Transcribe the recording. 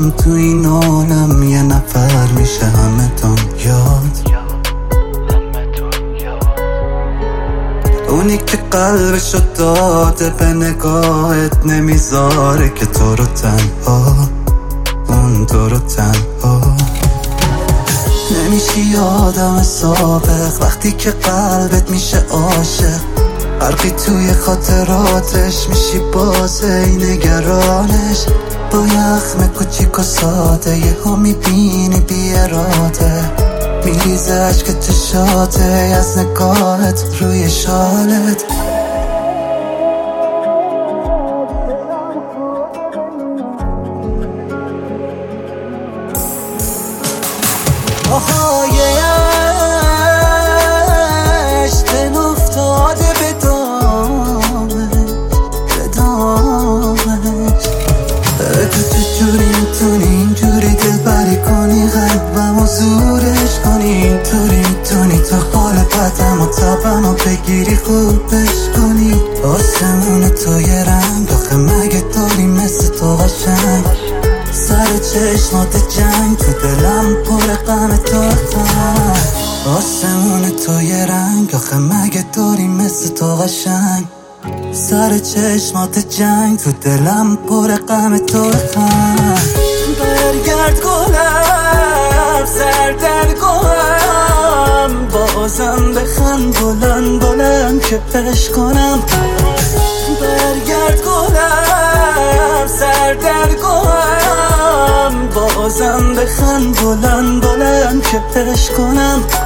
هم تو این عالم یه نفر میشه همه دنیات. اونی که قلبشو داده به نگاهت نمیذاره که تو رو تنها، اون تو رو تنها. نمیشی آدم سابق وقتی که قلبت میشه عاشق، غرقی توی خاطراتش میشی بازه ای نگرانش. با یخم کوچیک و ساده یه ها میبینی بی اراده، میریزه عشق چشاته از نگاهت روی شالت. آهای عشق افتاده به دامش. تو چجوری میتونی اینجوری دلبری کنی قلبمو زورش کنی؟ اینطوری میتونی تا حال بدم و تبم و بگیری خوبش کنی؟ آسمون تو یه رنگ آخه مگه داری مثل تو قشنگ؟ سر چشمات جنگ تو دلم پر غم تو غم. آسمون تو یه رنگ آخه مگه داری مثل تو قشنگ؟ سر چشمات جنگ تو دلم پر غم تو غم. برگرد گلم سر در گلم، بازم بخند بلند بلند که پش کنم. برگرد گلم سر در گلم، بازم بخند بلند بلند که پش کنم.